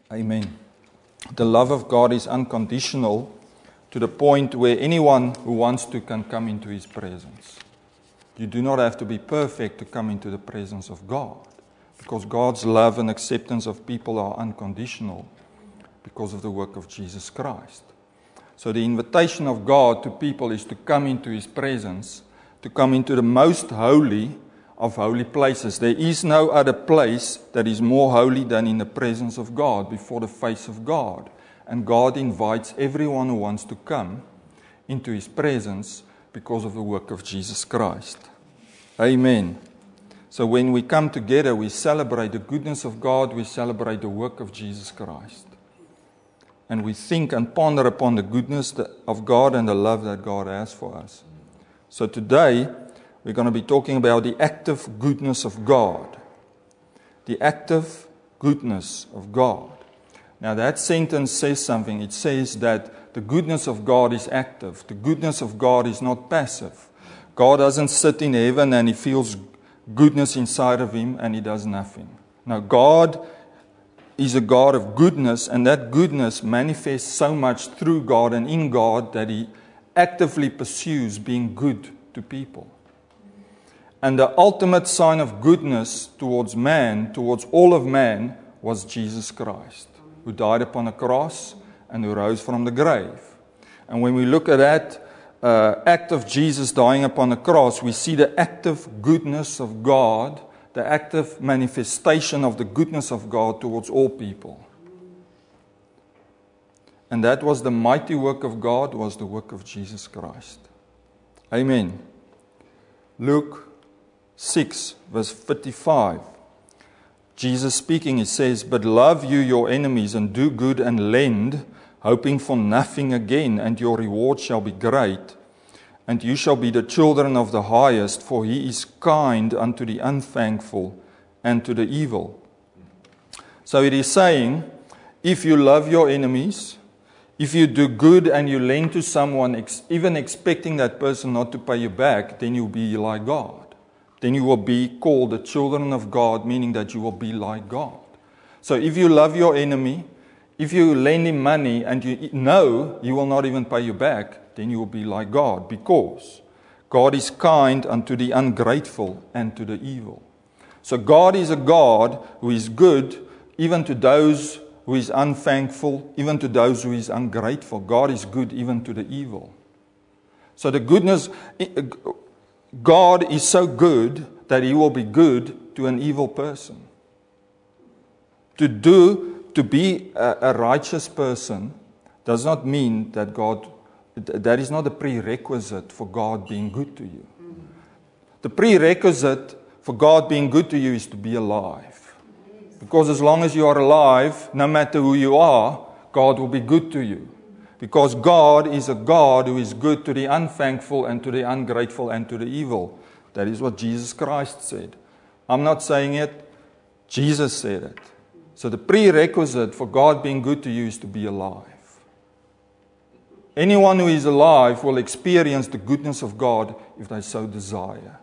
Amen. The love of God is unconditional to the point where anyone who wants to can come into His presence. You do not have to be perfect to come into the presence of God, because God's love and acceptance of people are unconditional because of the work of Jesus Christ. So the invitation of God to people is to come into His presence, to come into the most holy of holy places. There is no other place that is more holy than in the presence of God, before the face of God. And God invites everyone who wants to come into His presence because of the work of Jesus Christ. Amen. So when we come together, we celebrate the goodness of God, we celebrate the work of Jesus Christ. And we think and ponder upon the goodness of God and the love that God has for us. So today, we're going to be talking about the active goodness of God. The active goodness of God. Now that sentence says something. It says that the goodness of God is active. The goodness of God is not passive. God doesn't sit in heaven and He feels goodness inside of Him and He does nothing. Now God is a God of goodness, and that goodness manifests so much through God and in God that He actively pursues being good to people. And the ultimate sign of goodness towards man, towards all of man, was Jesus Christ, who died upon a cross and who rose from the grave. And when we look at that act of Jesus dying upon the cross, we see the active goodness of God, the active manifestation of the goodness of God towards all people. And that was the mighty work of God, was the work of Jesus Christ. Amen. Luke 6, verse 55. Jesus speaking, He says, "But love you your enemies, and do good and lend, hoping for nothing again, and your reward shall be great. And you shall be the children of the highest, for He is kind unto the unthankful and to the evil." So it is saying, if you love your enemies, if you do good and you lend to someone, even expecting that person not to pay you back, then you'll be like God. Then you will be called the children of God, meaning that you will be like God. So if you love your enemy, if you lend him money and you know he will not even pay you back, then you will be like God, because God is kind unto the ungrateful and to the evil. So God is a God who is good even to those who is unthankful, even to those who is ungrateful. God is good even to the evil. So the goodness, God is so good that He will be good to an evil person. To be a righteous person does not mean that that is not a prerequisite for God being good to you. The prerequisite for God being good to you is to be alive. Because as long as you are alive, no matter who you are, God will be good to you. Because God is a God who is good to the unthankful and to the ungrateful and to the evil. That is what Jesus Christ said. I'm not saying it. Jesus said it. So the prerequisite for God being good to you is to be alive. Anyone who is alive will experience the goodness of God if they so desire.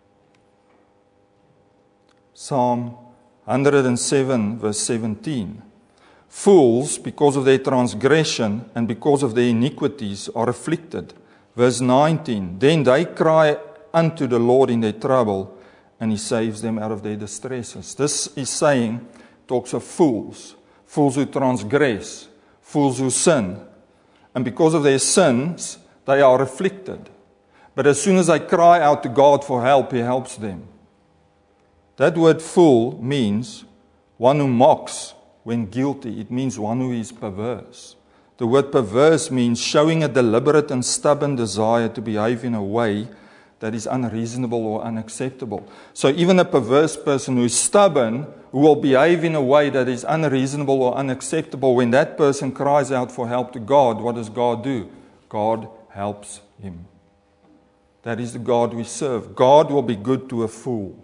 Psalm 107, verse 17. Fools, because of their transgression and because of their iniquities, are afflicted. Verse 19. Then they cry unto the Lord in their trouble, and He saves them out of their distresses. This is saying, talks of fools. Fools who transgress. Fools who sin. And because of their sins, they are afflicted. But as soon as they cry out to God for help, He helps them. That word fool means one who mocks when guilty. It means one who is perverse. The word perverse means showing a deliberate and stubborn desire to behave in a way that is unreasonable or unacceptable. So even a perverse person who is stubborn, who will behave in a way that is unreasonable or unacceptable, when that person cries out for help to God, what does God do? God helps him. That is the God we serve. God will be good to a fool.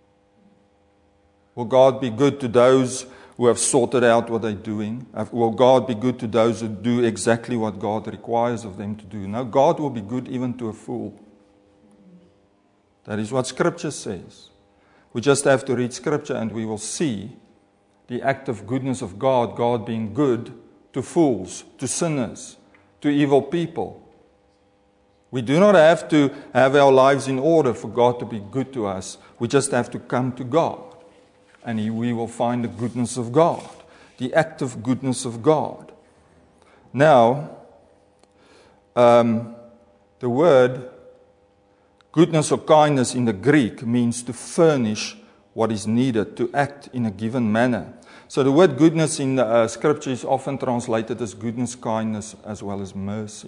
Will God be good to those who have sorted out what they're doing? Will God be good to those who do exactly what God requires of them to do? No, God will be good even to a fool. That is what Scripture says. We just have to read Scripture and we will see the active goodness of God, God being good to fools, to sinners, to evil people. We do not have to have our lives in order for God to be good to us. We just have to come to God, and we will find the goodness of God, the active goodness of God. Now, the word goodness or kindness in the Greek means to furnish what is needed, to act in a given manner. So the word goodness in the scripture is often translated as goodness, kindness, as well as mercy.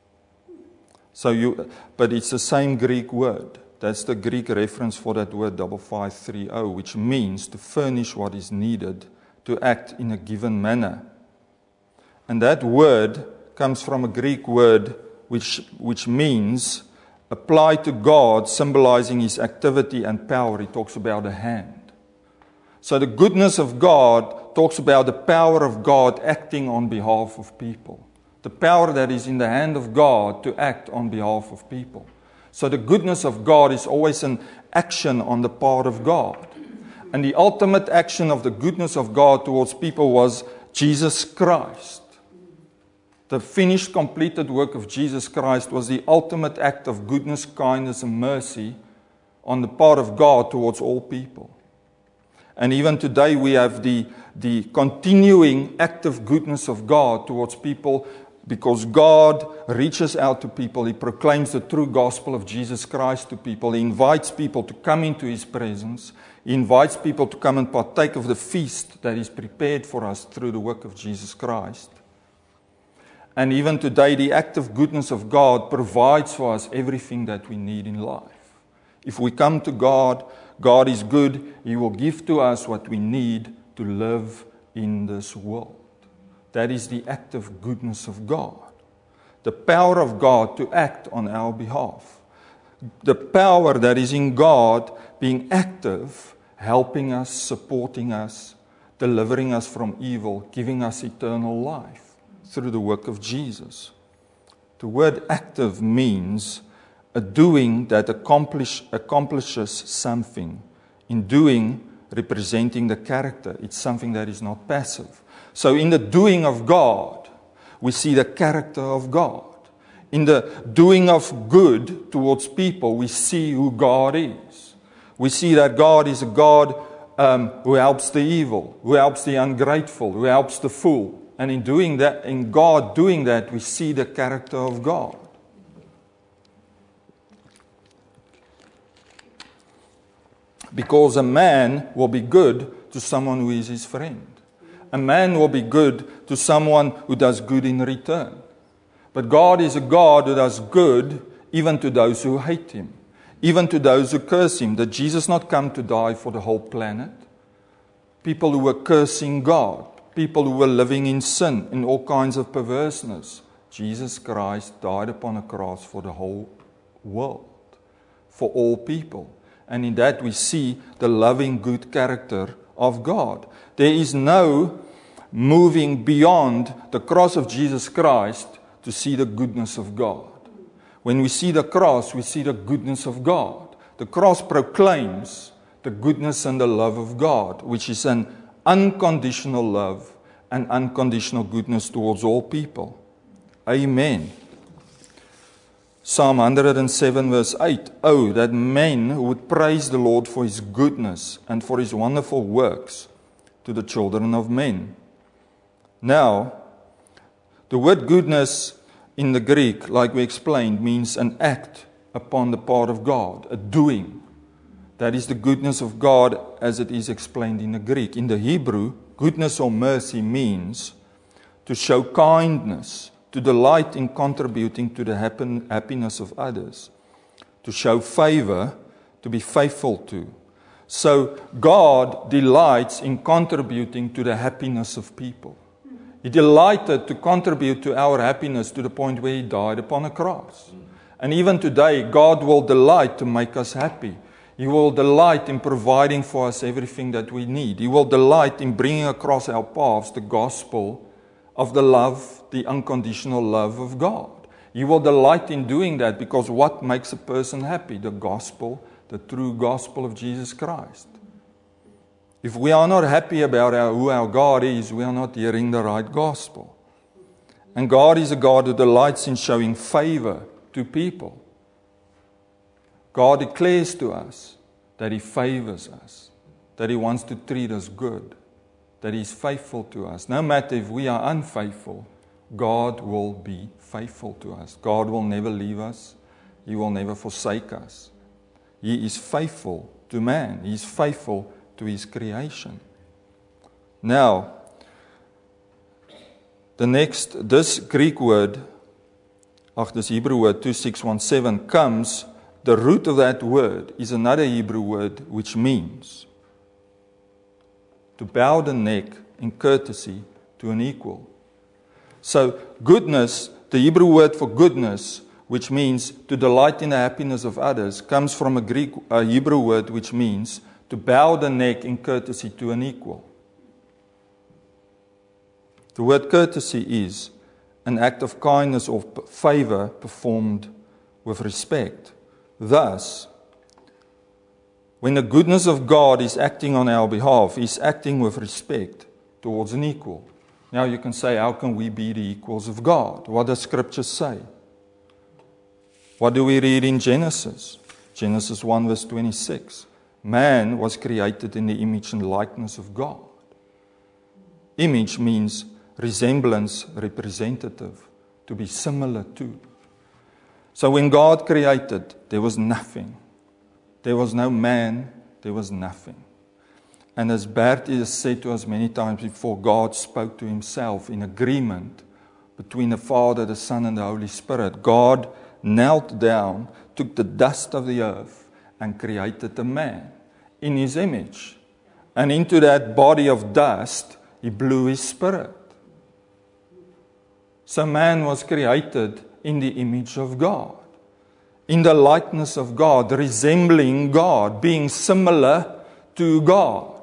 But it's the same Greek word. That's the Greek reference for that word 5530, which means to furnish what is needed, to act in a given manner. And that word comes from a Greek word which means apply to God, symbolizing His activity and power. He talks about a hand. So the goodness of God talks about the power of God acting on behalf of people. The power that is in the hand of God to act on behalf of people. So the goodness of God is always an action on the part of God. And the ultimate action of the goodness of God towards people was Jesus Christ. The finished, completed work of Jesus Christ was the ultimate act of goodness, kindness, and mercy on the part of God towards all people. And even today we have the continuing active goodness of God towards people because God reaches out to people. He proclaims the true gospel of Jesus Christ to people. He invites people to come into His presence. He invites people to come and partake of the feast that is prepared for us through the work of Jesus Christ. And even today, the active goodness of God provides for us everything that we need in life. If we come to God, God is good. He will give to us what we need to live in this world. That is the active goodness of God. The power of God to act on our behalf. The power that is in God being active, helping us, supporting us, delivering us from evil, giving us eternal life through the work of Jesus. The word active means a doing that accomplishes something. In doing, representing the character. It's something that is not passive. So in the doing of God, we see the character of God. In the doing of good towards people, we see who God is. We see that God is a God who helps the evil, who helps the ungrateful, who helps the fool. And in doing that, in God doing that, we see the character of God. Because a man will be good to someone who is his friend. A man will be good to someone who does good in return. But God is a God who does good even to those who hate Him, even to those who curse Him. Did Jesus not come to die for the whole planet? People who were cursing God, people who were living in sin, in all kinds of perverseness. Jesus Christ died upon a cross for the whole world, for all people. And in that we see the loving, good character of God. There is no moving beyond the cross of Jesus Christ to see the goodness of God. When we see the cross, we see the goodness of God. The cross proclaims the goodness and the love of God, which is an unconditional love and unconditional goodness towards all people. Amen. Psalm 107 verse 8. Oh, that men would praise the Lord for His goodness and for His wonderful works to the children of men. Now, the word goodness in the Greek, like we explained, means an act upon the part of God, a doing. That is the goodness of God as it is explained in the Greek. In the Hebrew, goodness or mercy means to show kindness, to delight in contributing to the happiness of others, to show favor, to be faithful to. So God delights in contributing to the happiness of people. He delighted to contribute to our happiness to the point where He died upon a cross. And even today, God will delight to make us happy. He will delight in providing for us everything that we need. He will delight in bringing across our paths the gospel of the love, the unconditional love of God. He will delight in doing that because what makes a person happy? The gospel, the true gospel of Jesus Christ. If we are not happy about who our God is, we are not hearing the right gospel. And God is a God who delights in showing favor to people. God declares to us that He favors us, that He wants to treat us good, that He is faithful to us. No matter if we are unfaithful, God will be faithful to us. God will never leave us. He will never forsake us. He is faithful to man. He is faithful to His creation. Now, this Greek word, this Hebrew word 2617 comes, the root of that word is another Hebrew word which means to bow the neck in courtesy to an equal. So goodness, the Hebrew word for goodness, which means to delight in the happiness of others, comes from a Hebrew word which means to bow the neck in courtesy to an equal. The word courtesy is an act of kindness or favor performed with respect. Thus, when the goodness of God is acting on our behalf, He's acting with respect towards an equal. Now you can say, how can we be the equals of God? What does Scripture say? What do we read in Genesis? Genesis 1 verse 26. Man was created in the image and likeness of God. Image means resemblance, representative, to be similar to. So when God created, there was nothing. There was no man, there was nothing. And as Bertie has said to us many times before, God spoke to Himself in agreement between the Father, the Son, and the Holy Spirit. God knelt down, took the dust of the earth, and created a man in His image. And into that body of dust, He blew His Spirit. So man was created in the image of God, in the likeness of God, resembling God, being similar to God.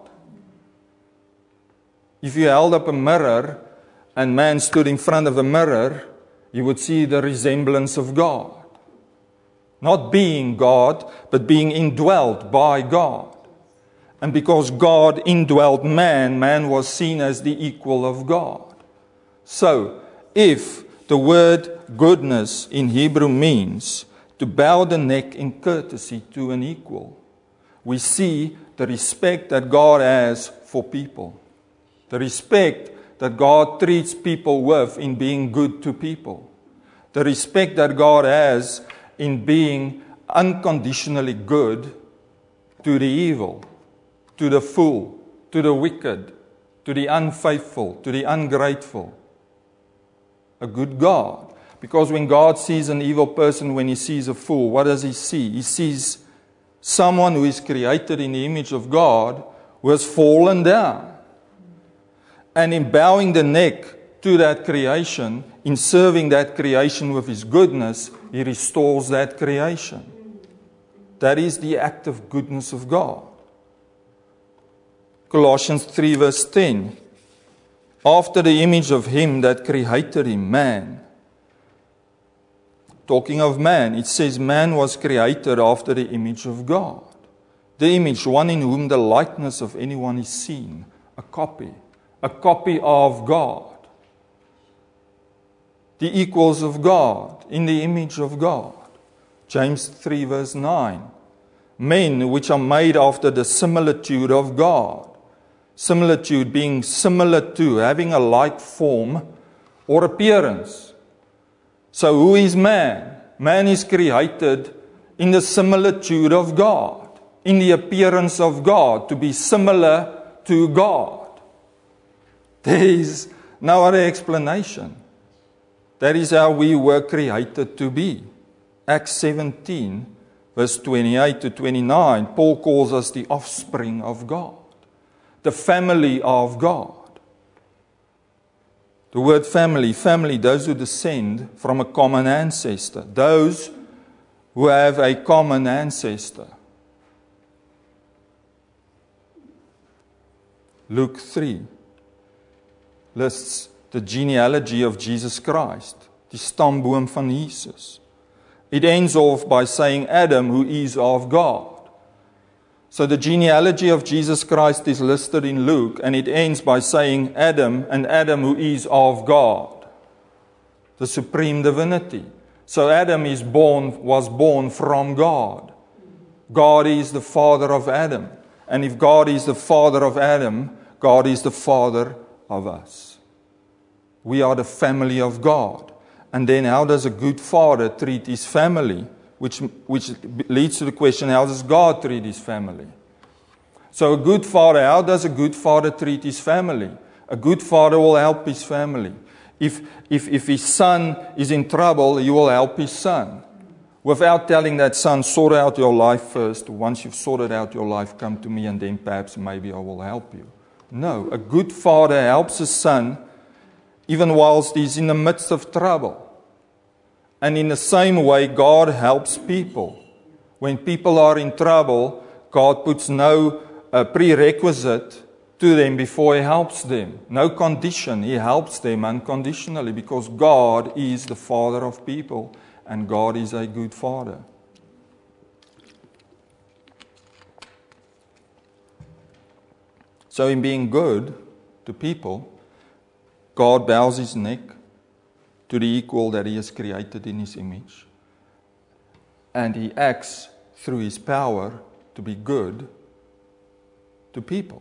If you held up a mirror and man stood in front of a mirror, you would see the resemblance of God. Not being God, but being indwelt by God. And because God indwelt man, man was seen as the equal of God. So, if the word goodness in Hebrew means to bow the neck in courtesy to an equal, we see the respect that God has for people. The respect that God treats people with in being good to people. The respect that God has in being unconditionally good to the evil, to the fool, to the wicked, to the unfaithful, to the ungrateful. A good God. Because when God sees an evil person, when He sees a fool, what does He see? He sees someone who is created in the image of God who has fallen down. And in bowing the neck to that creation, in serving that creation with His goodness, He restores that creation. That is the act of goodness of God. Colossians 3 verse 10. After the image of Him that created him, man. Talking of man, it says man was created after the image of God. The image, one in whom the likeness of anyone is seen. A copy of God. The equals of God, in the image of God. James 3 verse 9. Men which are made after the similitude of God. Similitude being similar to, having a like form or appearance. So who is man? Man is created in the similitude of God, in the appearance of God, to be similar to God. There is no other explanation. That is how we were created to be. Acts 17, verse 28 to 29, Paul calls us the offspring of God, the family of God. The word family, those who descend from a common ancestor, those who have a common ancestor. Luke 3 lists the genealogy of Jesus Christ, die stamboom van Jesus. It ends off by saying Adam, who is of God. So the genealogy of Jesus Christ is listed in Luke, and it ends by saying Adam, and Adam who is of God, the supreme divinity. So Adam was born from God. God is the father of Adam. And if God is the father of Adam, God is the father of us. We are the family of God. And then how does a good father treat his family? Which leads to the question, how does God treat his family? So a good father, how does a good father treat his family? A good father will help his family. If his son is in trouble, he will help his son. Without telling that son, sort out your life first. Once you've sorted out your life, come to me and then perhaps maybe I will help you. No, a good father helps his son even whilst he's in the midst of trouble. And in the same way, God helps people. When people are in trouble, God puts no prerequisite to them before He helps them. No condition. He helps them unconditionally because God is the Father of people and God is a good Father. So in being good to people, God bows His neck to the equal that He has created in His image. And He acts through His power to be good to people.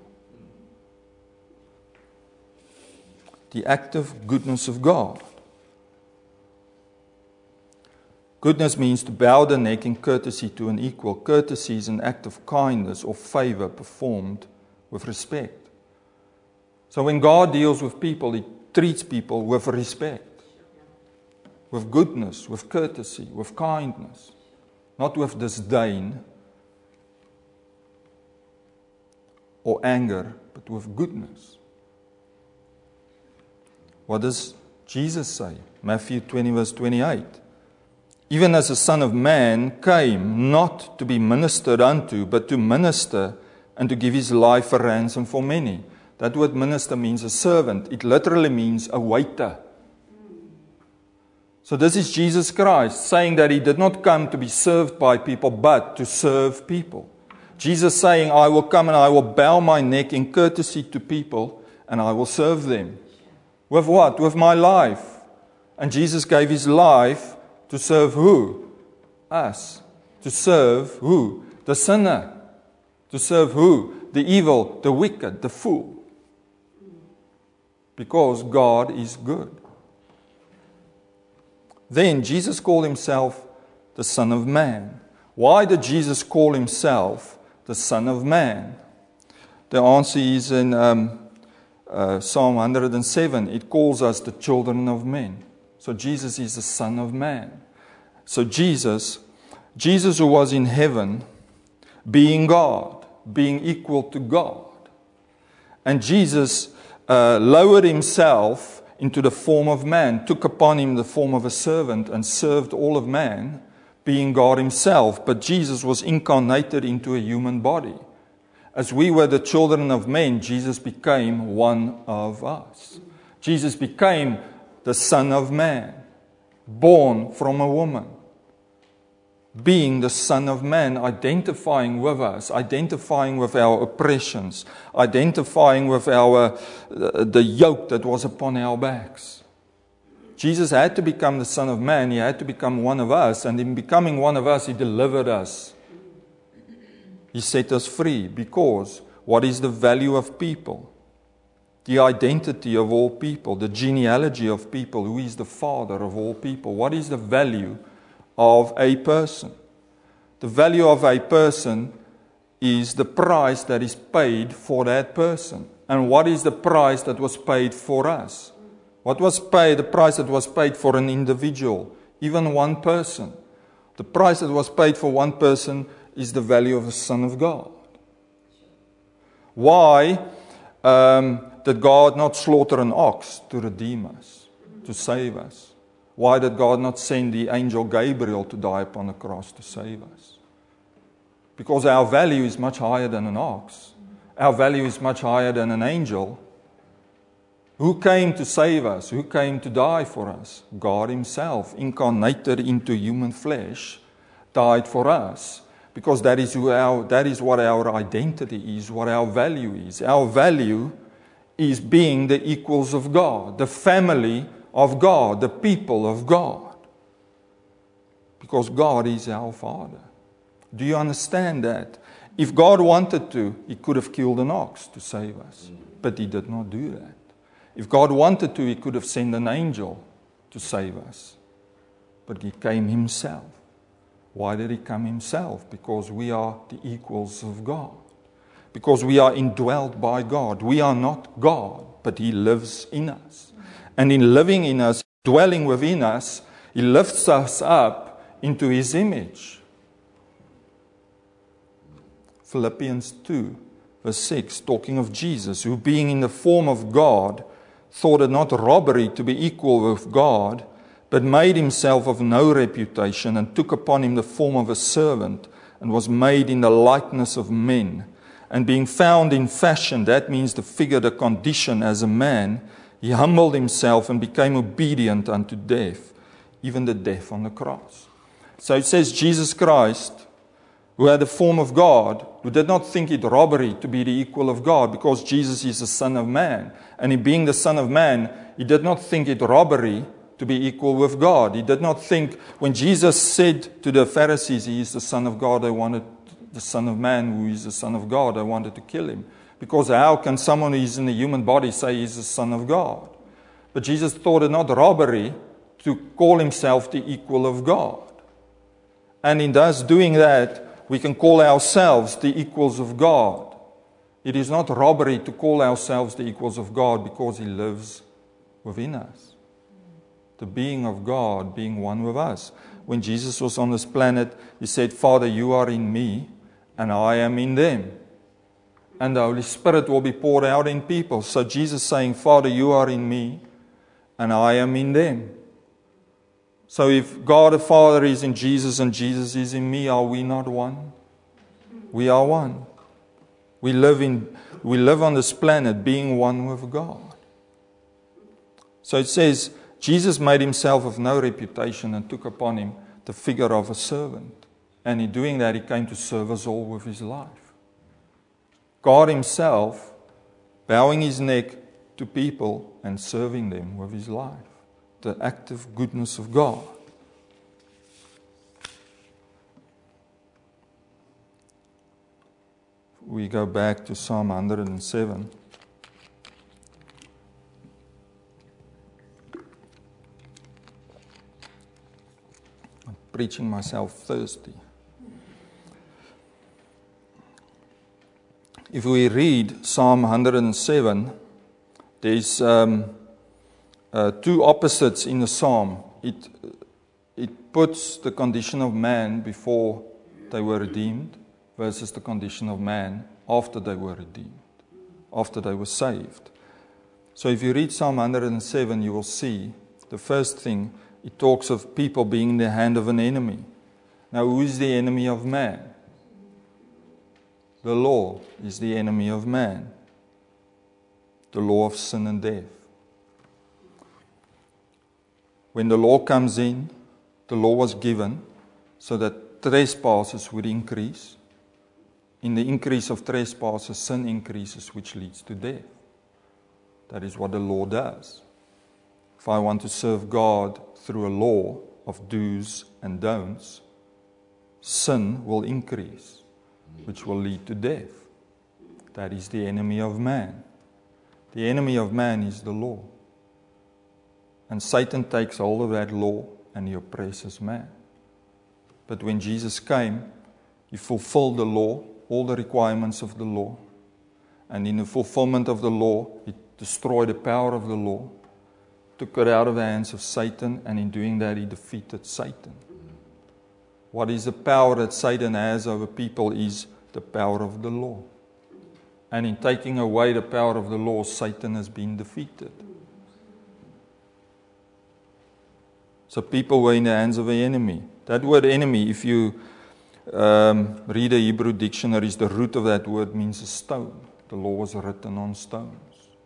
The active goodness of God. Goodness means to bow the neck in courtesy to an equal. Courtesy is an act of kindness or favor performed with respect. So when God deals with people, He treats people with respect. With goodness, with courtesy, with kindness. Not with disdain or anger, but with goodness. What does Jesus say? Matthew 20 verse 28. Even as the Son of Man came not to be ministered unto, but to minister and to give His life a ransom for many. That word minister means a servant. It literally means a waiter. So this is Jesus Christ saying that He did not come to be served by people, but to serve people. Jesus saying, I will come and I will bow my neck in courtesy to people and I will serve them. With what? With my life. And Jesus gave His life to serve who? Us. To serve who? The sinner. To serve who? The evil, the wicked, the fool. Because God is good. Then Jesus called Himself the Son of Man. Why did Jesus call Himself the Son of Man? The answer is in Psalm 107. It calls us the children of men. So Jesus is the Son of Man. So Jesus who was in heaven, being God, being equal to God. And Jesus lowered Himself into the form of man, took upon Him the form of a servant and served all of man, being God Himself. But Jesus was incarnated into a human body. As we were the children of men, Jesus became one of us. Jesus became the Son of Man, born from a woman. Being the Son of Man, identifying with us, identifying with our oppressions, identifying with the yoke that was upon our backs. Jesus had to become the Son of Man. He had to become one of us, and in becoming one of us, He delivered us. He set us free, because what is the value of people? The identity of all people, the genealogy of people, who is the Father of all people. What is the value of a person? The value of a person is the price that is paid for that person. And what is the price that was paid for us? What was paid? The price that was paid for an individual, even one person. The price that was paid for one person is the value of the Son of God. Why did God not slaughter an ox to redeem us, to save us? Why did God not send the angel Gabriel to die upon the cross to save us? Because our value is much higher than an ox. Our value is much higher than an angel. Who came to save us? Who came to die for us? God Himself, incarnated into human flesh, died for us. Because that is what our identity is, what our value is. Our value is being the equals of God, the family of God, the people of God. Because God is our Father. Do you understand that? If God wanted to, He could have killed an ox to save us. But He did not do that. If God wanted to, He could have sent an angel to save us. But He came Himself. Why did He come Himself? Because we are the equals of God. Because we are indwelt by God. We are not God, but He lives in us. And in living in us, dwelling within us, He lifts us up into His image. Philippians 2, verse 6, talking of Jesus, who being in the form of God, thought it not robbery to be equal with God, but made Himself of no reputation, and took upon Him the form of a servant, and was made in the likeness of men. And being found in fashion, that means the figure, the condition as a man, He humbled Himself and became obedient unto death, even the death on the cross. So it says Jesus Christ, who had the form of God, who did not think it robbery to be the equal of God, because Jesus is the Son of Man. And in being the Son of Man, He did not think it robbery to be equal with God. He did not think, when Jesus said to the Pharisees, He is the Son of God, they wanted the Son of Man, who is the Son of God, they wanted to kill Him. Because how can someone who is in a human body say He is the Son of God? But Jesus thought it not robbery to call Himself the equal of God. And in thus doing that, we can call ourselves the equals of God. It is not robbery to call ourselves the equals of God because He lives within us. The being of God being one with us. When Jesus was on this planet, He said, Father, You are in me and I am in them. And the Holy Spirit will be poured out in people. So Jesus saying, Father, You are in me and I am in them. So if God the Father is in Jesus and Jesus is in me, are we not one? We are one. We live on this planet being one with God. So it says, Jesus made Himself of no reputation and took upon Him the figure of a servant. And in doing that, He came to serve us all with His life. God Himself bowing His neck to people and serving them with His life. The active goodness of God. We go back to Psalm 107. Preaching myself thirsty. If we read Psalm 107, there's two opposites in the psalm. It puts the condition of man before they were redeemed versus the condition of man after they were redeemed, after they were saved. So if you read Psalm 107, you will see the first thing, it talks of people being in the hand of an enemy. Now, who is the enemy of man? The law is the enemy of man. The law of sin and death. When the law comes in, the law was given so that trespasses would increase. In the increase of trespasses, sin increases, which leads to death. That is what the law does. If I want to serve God through a law of do's and don'ts, sin will increase, which will lead to death. That is the enemy of man. The enemy of man is the law. And Satan takes hold of that law and he oppresses man. But when Jesus came, He fulfilled the law, all the requirements of the law. And in the fulfillment of the law, He destroyed the power of the law, took it out of the hands of Satan, and in doing that, He defeated Satan. What is the power that Satan has over people is the power of the law. And in taking away the power of the law, Satan has been defeated. So people were in the hands of the enemy. That word enemy, if you read a Hebrew dictionary, the root of that word means a stone. The law was written on stones.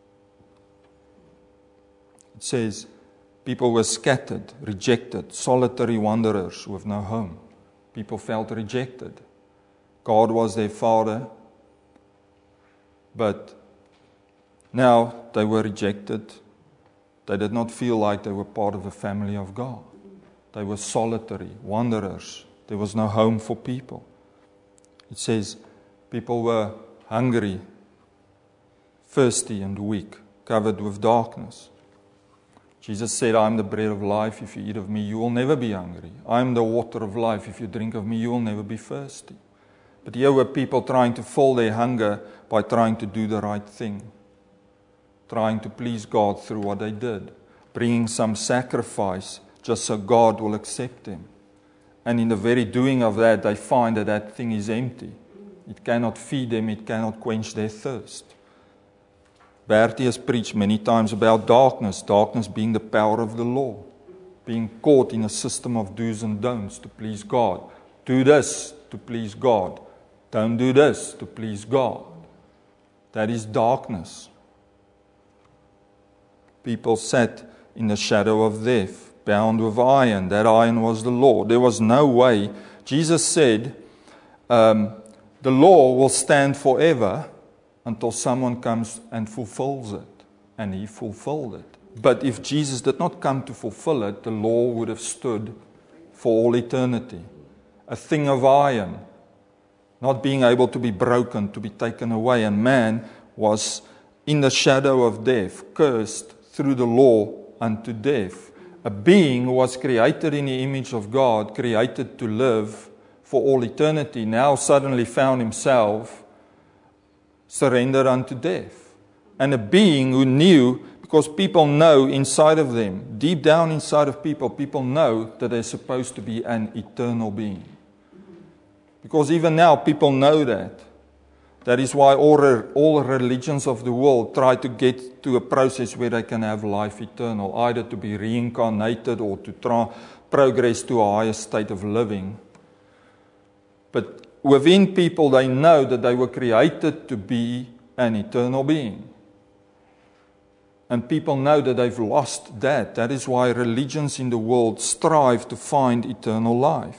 It says, people were scattered, rejected, solitary wanderers with no home. People felt rejected. God was their Father. But now they were rejected. They did not feel like they were part of the family of God. They were solitary, wanderers. There was no home for people. It says people were hungry, thirsty and weak, covered with darkness. Jesus said, I am the bread of life. If you eat of me, you will never be hungry. I am the water of life. If you drink of me, you will never be thirsty. But here were people trying to fill their hunger by trying to do the right thing, trying to please God through what they did, bringing some sacrifice just so God will accept them. And in the very doing of that, they find that that thing is empty. It cannot feed them, it cannot quench their thirst. Bertie has preached many times about darkness being the power of the law, being caught in a system of do's and don'ts to please God. Do this to please God. Don't do this to please God. That is darkness. People sat in the shadow of death, bound with iron. That iron was the law. There was no way. Jesus said, the law will stand forever until someone comes and fulfills it. And he fulfilled it. But if Jesus did not come to fulfill it, the law would have stood for all eternity. A thing of iron, not being able to be broken, to be taken away. And man was in the shadow of death, cursed through the law unto death. A being who was created in the image of God, created to live for all eternity, now suddenly found himself surrendered unto death. And a being who knew, because people know inside of them, deep down inside of people know that they're supposed to be an eternal being. Because even now people know that. That is why all religions of the world try to get to a process where they can have life eternal, either to be reincarnated or to progress to a higher state of living. But within people, they know that they were created to be an eternal being. And people know that they've lost that. That is why religions in the world strive to find eternal life.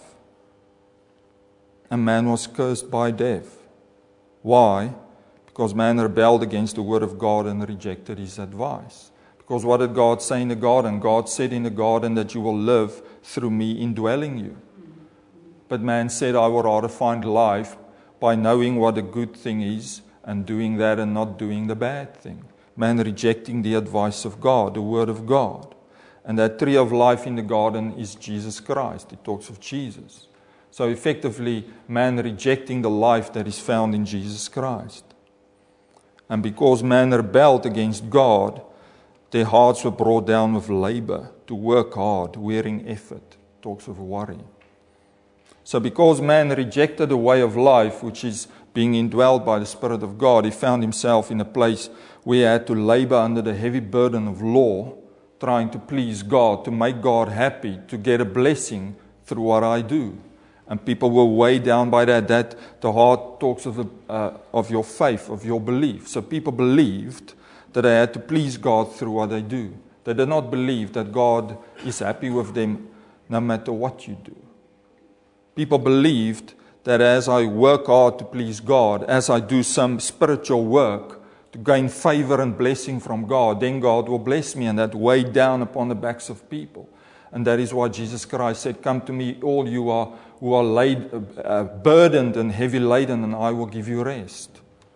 And man was cursed by death. Why? Because man rebelled against the word of God and rejected his advice. Because what did God say in the garden? God said in the garden that you will live through me indwelling you. But man said, I would rather find life by knowing what a good thing is and doing that and not doing the bad thing. Man rejecting the advice of God, the word of God. And that tree of life in the garden is Jesus Christ. It talks of Jesus. So effectively, man rejecting the life that is found in Jesus Christ. And because man rebelled against God, their hearts were brought down with labor, to work hard, wearing effort. Talks of worry. So because man rejected the way of life, which is being indwelled by the Spirit of God, he found himself in a place where he had to labor under the heavy burden of law, trying to please God, to make God happy, to get a blessing through what I do. And people were weighed down by that. That the heart talks of your faith, of your belief. So people believed that they had to please God through what they do. They did not believe that God is happy with them no matter what you do. People believed that as I work hard to please God, as I do some spiritual work to gain favor and blessing from God, then God will bless me, and that weighed down upon the backs of people. And that is why Jesus Christ said, come to me, all you who are burdened and heavy laden, and I will give you rest.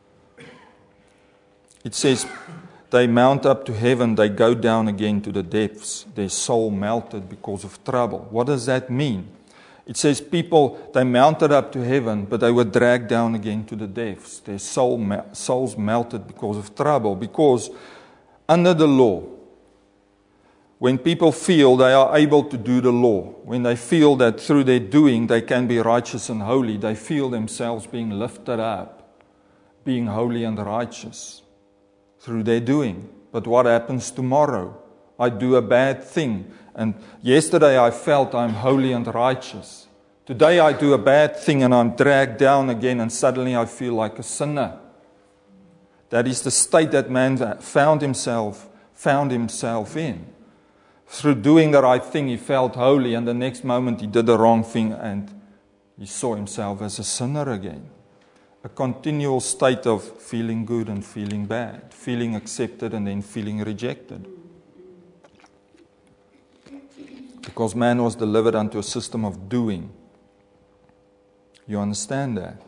It says, they mount up to heaven, they go down again to the depths. Their soul melted because of trouble. What does that mean? It says people, they mounted up to heaven, but they were dragged down again to the depths. Their souls melted because of trouble. Because under the law, when people feel they are able to do the law, when they feel that through their doing they can be righteous and holy, they feel themselves being lifted up, being holy and righteous through their doing. But what happens tomorrow? I do a bad thing. And yesterday I felt I'm holy and righteous. Today I do a bad thing and I'm dragged down again, and suddenly I feel like a sinner. That is the state that man found himself in. Through doing the right thing, he felt holy, and the next moment he did the wrong thing and he saw himself as a sinner again. a continual state of feeling good and feeling bad, feeling accepted and then feeling rejected. Because man was delivered unto a system of doing. You understand that?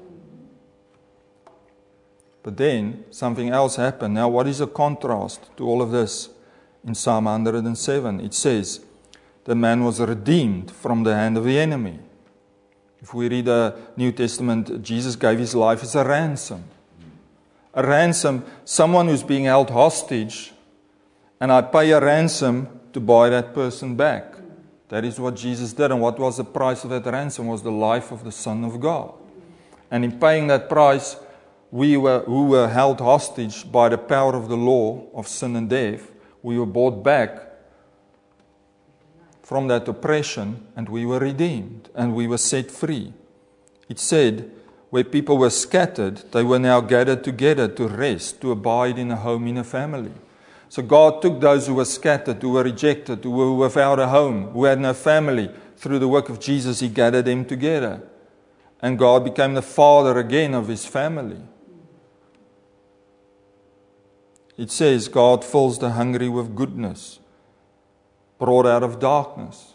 But then something else happened. Now, what is the contrast to all of this? In Psalm 107, it says, the man was redeemed from the hand of the enemy. If we read the New Testament, Jesus gave his life as a ransom. A ransom, someone who's being held hostage, and I pay a ransom to buy that person back. That is what Jesus did. And what was the price of that ransom? Was the life of the Son of God. And in paying that price, who were held hostage by the power of the law of sin and death, we were bought back from that oppression, and we were redeemed, and we were set free. It said, where people were scattered, they were now gathered together to rest, to abide in a home, in a family. So God took those who were scattered, who were rejected, who were without a home, who had no family. Through the work of Jesus, He gathered them together. And God became the father again of His family. It says, God fills the hungry with goodness, brought out of darkness.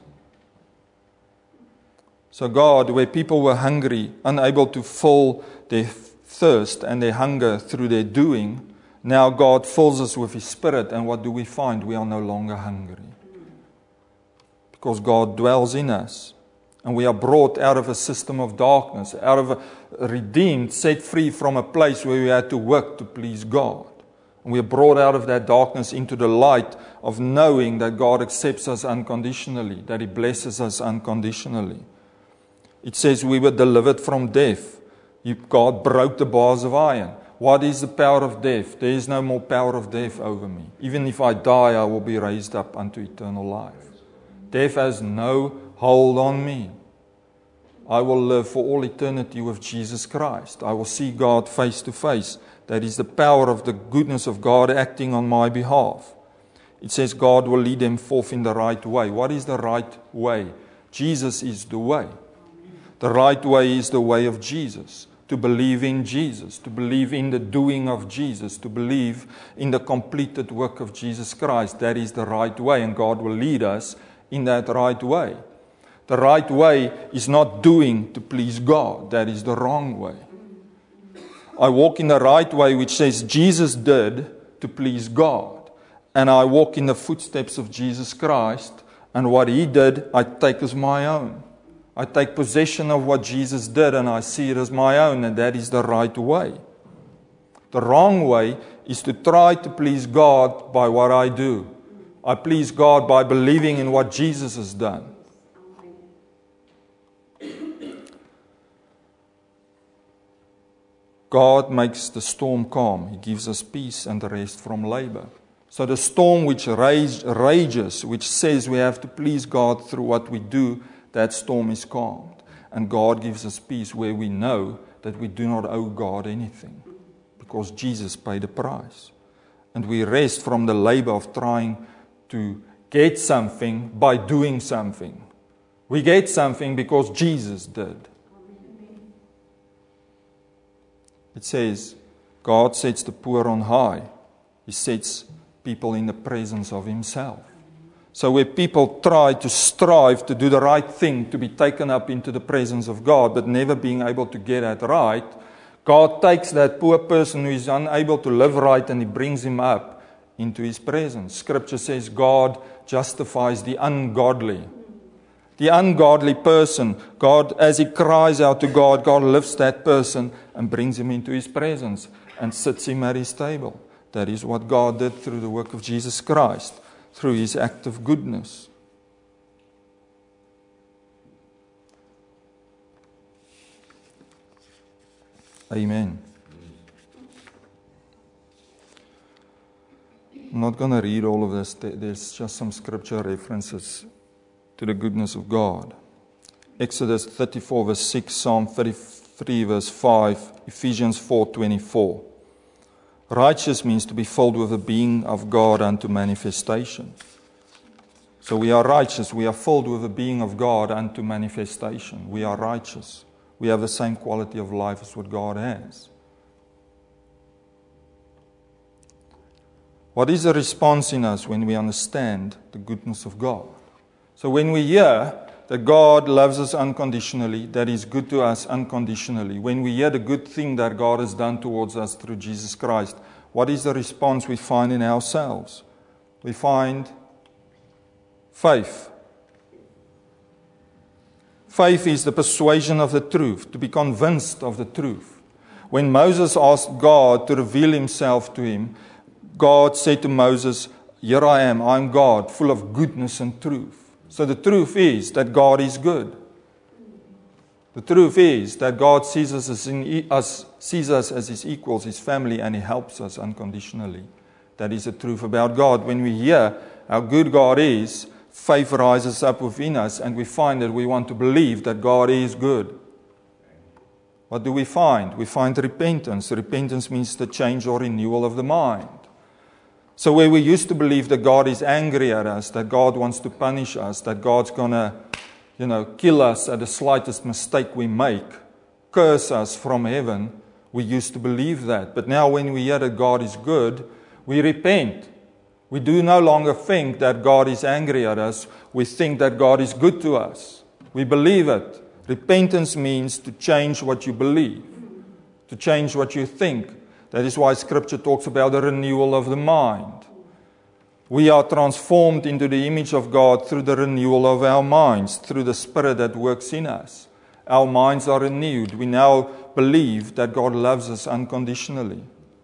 So God, where people were hungry, unable to fill their thirst and their hunger through their doing, now God fills us with His Spirit, and what do we find? We are no longer hungry. Because God dwells in us. And we are brought out of a system of darkness, out of redeemed, set free from a place where we had to work to please God. And we are brought out of that darkness into the light of knowing that God accepts us unconditionally, that He blesses us unconditionally. It says we were delivered from death. God broke the bars of iron. What is the power of death? There is no more power of death over me. Even if I die, I will be raised up unto eternal life. Death has no hold on me. I will live for all eternity with Jesus Christ. I will see God face to face. That is the power of the goodness of God acting on my behalf. It says God will lead them forth in the right way. What is the right way? Jesus is the way. The right way is the way of Jesus. To believe in Jesus, to believe in the doing of Jesus, to believe in the completed work of Jesus Christ. That is the right way, and God will lead us in that right way. The right way is not doing to please God. That is the wrong way. I walk in the right way, which says Jesus did to please God. And I walk in the footsteps of Jesus Christ, and what He did, I take as my own. I take possession of what Jesus did, and I see it as my own, and that is the right way. The wrong way is to try to please God by what I do. I please God by believing in what Jesus has done. God makes the storm calm. He gives us peace and rest from labor. So the storm which rages, which says we have to please God through what we do, that storm is calmed. And God gives us peace where we know that we do not owe God anything, because Jesus paid a price. And we rest from the labor of trying to get something by doing something. We get something because Jesus did. It says, God sets the poor on high. He sets people in the presence of Himself. So where people try to strive to do the right thing, to be taken up into the presence of God, but never being able to get that right, God takes that poor person who is unable to live right, and He brings him up into His presence. Scripture says God justifies the ungodly. The ungodly person, God, as he cries out to God, God lifts that person and brings him into His presence and sits him at His table. That is what God did through the work of Jesus Christ, through His act of goodness. Amen. I'm not going to read all of this. There's just some scripture references to the goodness of God. Exodus 34 verse 6, Psalm 33 verse 5, Ephesians 4:24. Righteous means to be filled with the being of God unto manifestation. So we are righteous. We are filled with the being of God unto manifestation. We are righteous. We have the same quality of life as what God has. What is the response in us when we understand the goodness of God? So when we hear that God loves us unconditionally, that He is good to us unconditionally, when we hear the good thing that God has done towards us through Jesus Christ, what is the response we find in ourselves? We find faith. Faith is the persuasion of the truth, to be convinced of the truth. When Moses asked God to reveal Himself to him, God said to Moses, "Here I am, I'm God, full of goodness and truth." So the truth is that God is good. The truth is that God sees us as His equals, His family, and He helps us unconditionally. That is the truth about God. When we hear how good God is, faith rises up within us, and we find that we want to believe that God is good. What do we find? We find repentance. Repentance means the change or renewal of the mind. So where we used to believe that God is angry at us, that God wants to punish us, that God's going to, kill us at the slightest mistake we make, curse us from heaven, we used to believe that. But now when we hear that God is good, we repent. We do no longer think that God is angry at us. We think that God is good to us. We believe it. Repentance means to change what you believe, to change what you think. That is why Scripture talks about the renewal of the mind. We are transformed into the image of God through the renewal of our minds, through the Spirit that works in us. Our minds are renewed. We now believe that God loves us unconditionally,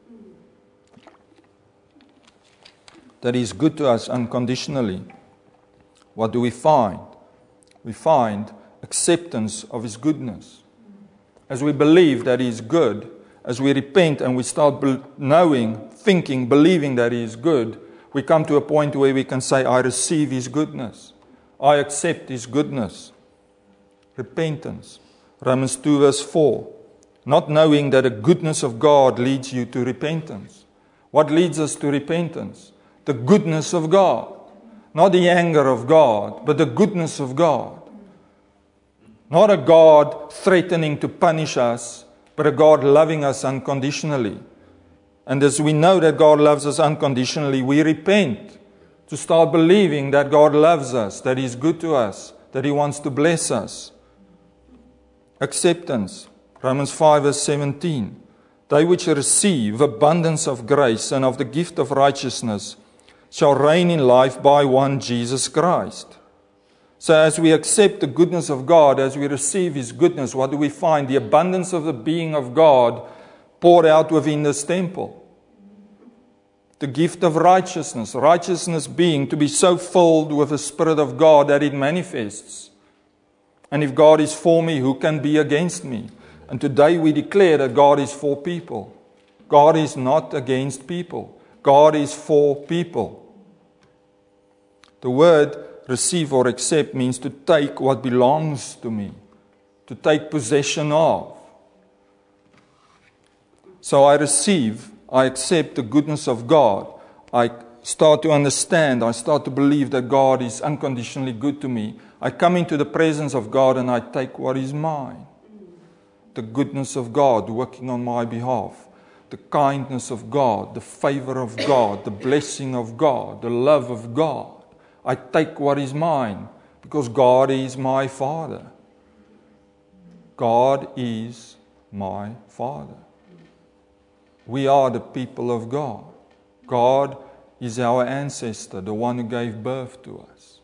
that He is good to us unconditionally. What do we find? We find acceptance of His goodness. As we believe that He is good, as we repent and we start knowing, thinking, believing that He is good, we come to a point where we can say, I receive His goodness. I accept His goodness. Repentance. Romans 2 verse 4. Not knowing that the goodness of God leads you to repentance. What leads us to repentance? The goodness of God. Not the anger of God, but the goodness of God. Not a God threatening to punish us, but a God loving us unconditionally. And as we know that God loves us unconditionally, we repent to start believing that God loves us, that He is good to us, that He wants to bless us. Acceptance. Romans 5 verse 17. They which receive abundance of grace and of the gift of righteousness shall reign in life by one Jesus Christ. So as we accept the goodness of God, as we receive His goodness, what do we find? The abundance of the being of God poured out within this temple. The gift of righteousness. Righteousness being to be so filled with the Spirit of God that it manifests. And if God is for me, who can be against me? And today we declare that God is for people. God is not against people. God is for people. The word receive or accept means to take what belongs to me, to take possession of. So I receive, I accept the goodness of God. I start to understand, I start to believe that God is unconditionally good to me. I come into the presence of God and I take what is mine. The goodness of God working on my behalf. The kindness of God, the favor of God, the blessing of God, the love of God. I take what is mine because God is my Father. God is my Father. We are the people of God. God is our ancestor, the one who gave birth to us.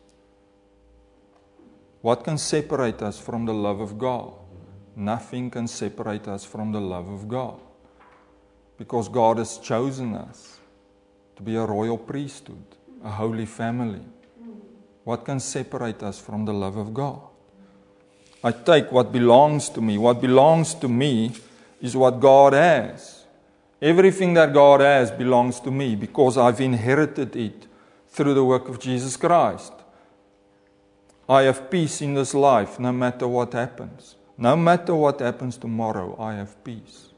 What can separate us from the love of God? Nothing can separate us from the love of God. Because God has chosen us to be a royal priesthood, a holy family. What can separate us from the love of God? I take what belongs to me. What belongs to me is what God has. Everything that God has belongs to me because I've inherited it through the work of Jesus Christ. I have peace in this life no matter what happens. No matter what happens tomorrow, I have peace.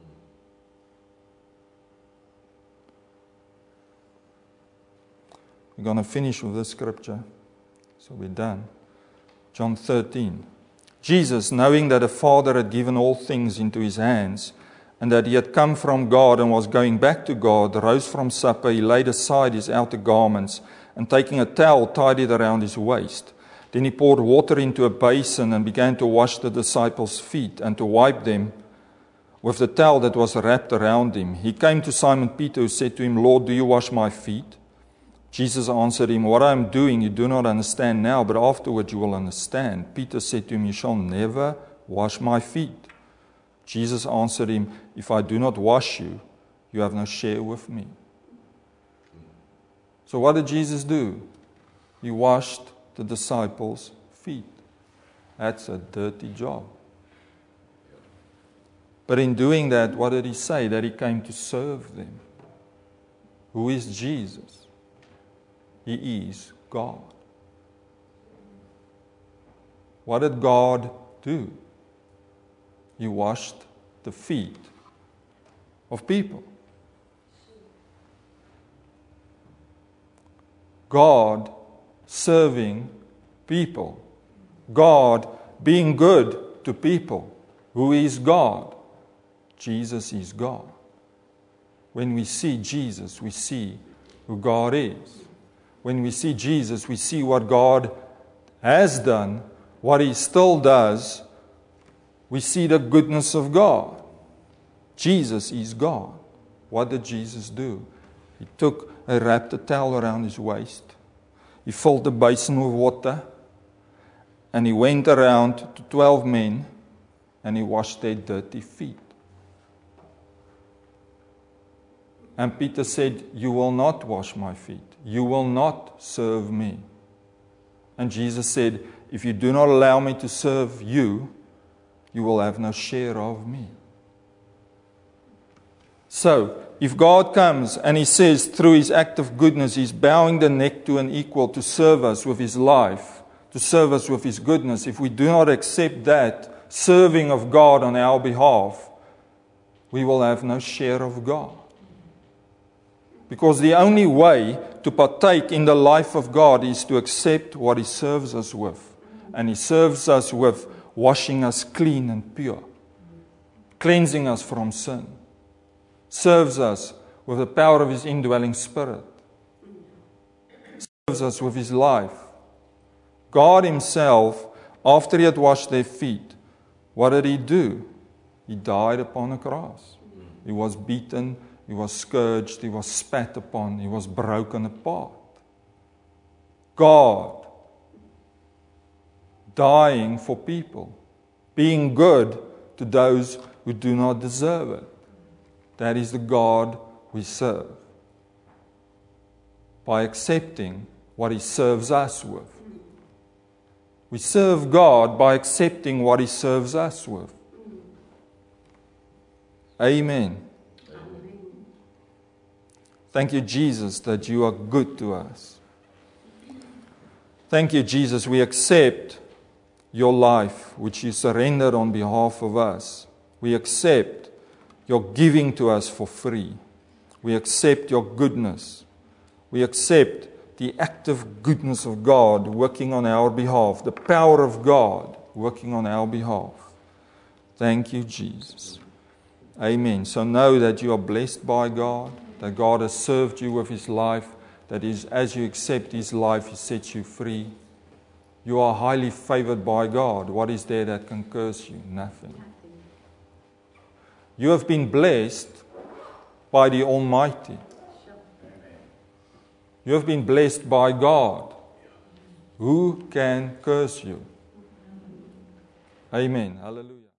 We're going to finish with this scripture. So we're done. John 13. Jesus, knowing that the Father had given all things into His hands, and that he had come from God and was going back to God, rose from supper, he laid aside his outer garments, and taking a towel, tied it around his waist. Then he poured water into a basin and began to wash the disciples' feet and to wipe them with the towel that was wrapped around him. He came to Simon Peter, who said to him, Lord, do you wash my feet? Jesus answered him, what I am doing you do not understand now, but afterward you will understand. Peter said to him, you shall never wash my feet. Jesus answered him, if I do not wash you, you have no share with me. So what did Jesus do? He washed the disciples' feet. That's a dirty job. But in doing that, what did he say? That he came to serve them. Who is Jesus? He is God. What did God do? He washed the feet of people. God serving people. God being good to people. Who is God? Jesus is God. When we see Jesus, we see who God is. When we see Jesus, we see what God has done, what He still does. We see the goodness of God. Jesus is God. What did Jesus do? He wrapped a towel around His waist. He filled the basin with water. And He went around to 12 men and He washed their dirty feet. And Peter said, you will not wash my feet. You will not serve me. And Jesus said, if you do not allow me to serve you, you will have no share of me. So, if God comes and He says through His act of goodness, He's bowing the neck to an equal to serve us with His life, to serve us with His goodness, if we do not accept that serving of God on our behalf, we will have no share of God. Because the only way to partake in the life of God is to accept what He serves us with. And He serves us with washing us clean and pure, cleansing us from sin, serves us with the power of His indwelling Spirit, serves us with His life. God Himself, after He had washed their feet, what did He do? He died upon a cross. He was beaten, He was scourged, He was spat upon, He was broken apart. God dying for people, being good to those who do not deserve it. That is the God we serve. By accepting what He serves us with. We serve God by accepting what He serves us with. Amen. Thank you, Jesus, that you are good to us. Thank you, Jesus, we accept your life, which you surrendered on behalf of us. We accept your giving to us for free. We accept your goodness. We accept the active goodness of God working on our behalf, the power of God working on our behalf. Thank you, Jesus. Amen. So know that you are blessed by God, that God has served you with His life, that is, as you accept His life, He sets you free. You are highly favored by God. What is there that can curse you? Nothing. You have been blessed by the Almighty. You have been blessed by God. Who can curse you? Amen. Hallelujah.